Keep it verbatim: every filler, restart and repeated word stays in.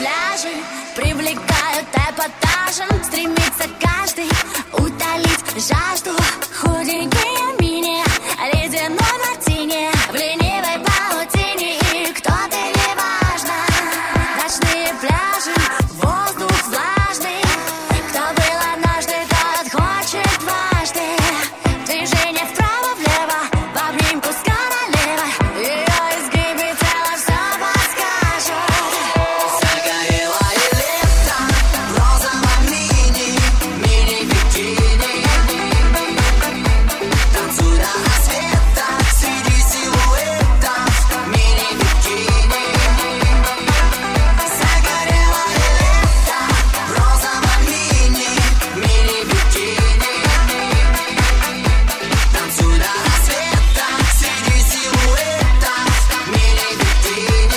пляжи привлекают эпатажем. Стремится каждый утолить жажду. Худенькие мини, ледяной мартини, в ленивой паутине. И кто ты, неважно. Ночные пляжи, воздух влажный. Кто был однажды, тот хочет дважды. Движение вправо-влево, в обнимку с королевой. Ее изгибы тела все подскажут. Загорелое лето в розовом мини, мини-бикини. Танцуй до рассвета среди силуэтов, мини-бикини. Загорелое лето в розовом мини, мини-бикини. Танцуй до рассвета среди силуэтов, мини-бикини,